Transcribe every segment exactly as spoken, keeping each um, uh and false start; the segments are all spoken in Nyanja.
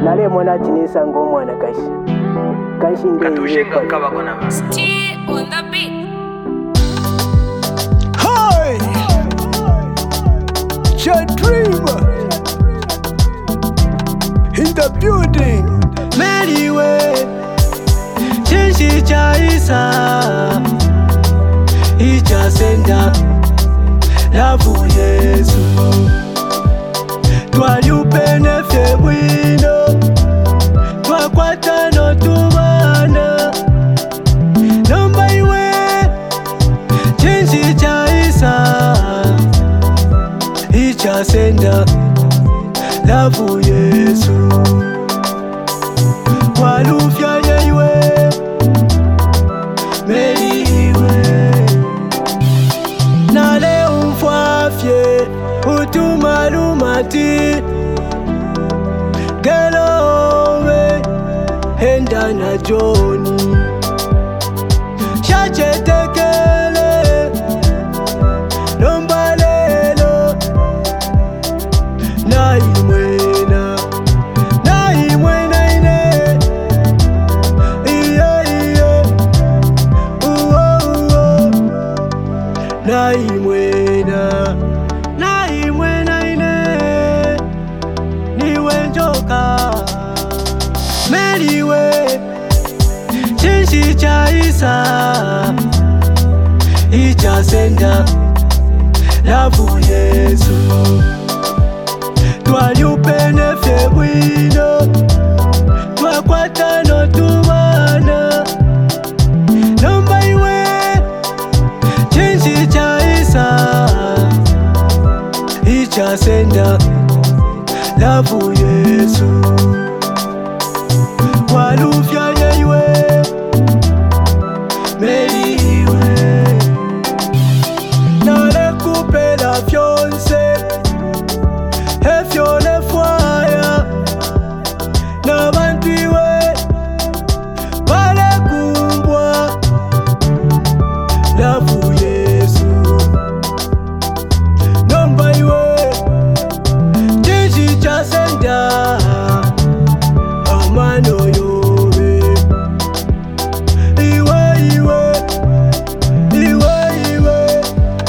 nale mwana chinisa ng'omwana kashi kashi katushenga kabagona Still on the beat. Hi, Dreamer in the building. Meliwe chinshi cha Isa icha senda lavu Yesu twaliupene fye bwino twakwatano tubana nomba iwe chinshi cha Isa icha senda lavu Yesu walufya yewe meliwe nale umfwafye utumalumati gelowe henda na Joni shachetekele nomba lelo na imwena na imwena ine iye iye uwo uwo na imwena na imwena ine niwe njoka meliwe chinshi cha Isa icha senda lavu Yesu twaliupene fye bwino twakwatano tubana nomba iwe chinshi cha Isa icha senda lavu Yesu walufya yewe meliwe nale kupela fyonse efyo nefwaya nabantu iwe balekumbwa lavu Yesu nomba iwe chinshi cha senda amano yobe iwe iwe iwe iwe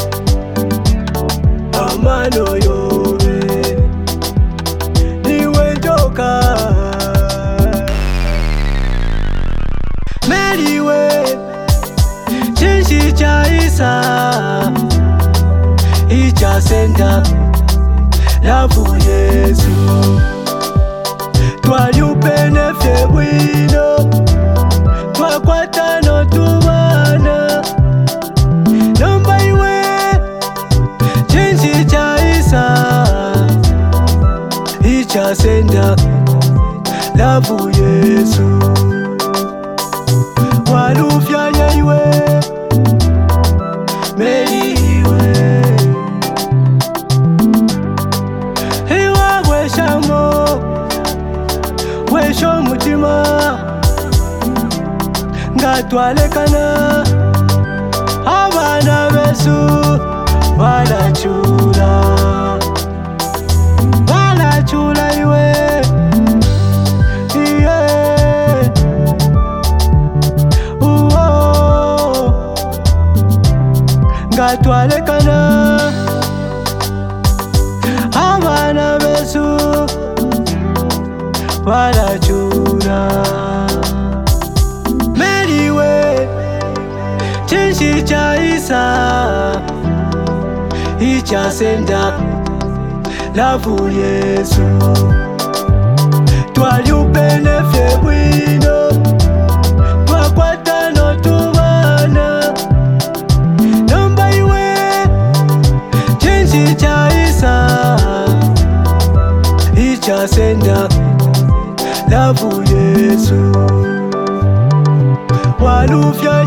amano yobe niwe njoka meliwe chinshi cha Isa icha senda lavu Yesu twaliupene fye bwino twakwatano tubana nomba iwe chinshi cha Isa icha senda lavu Yesu walufya yewe meliwe iwa weshamo wesho mutima ngatwalekana abana besu balachula balachula iwe iye uwo ngatwalekana abana besu balachula meliwe chinshi cha Isa icha senda lavu Yesu twaliupene fye bwino twakwatano tubana nomba iwe chinshi cha Isa icha senda lavu Yesu walufya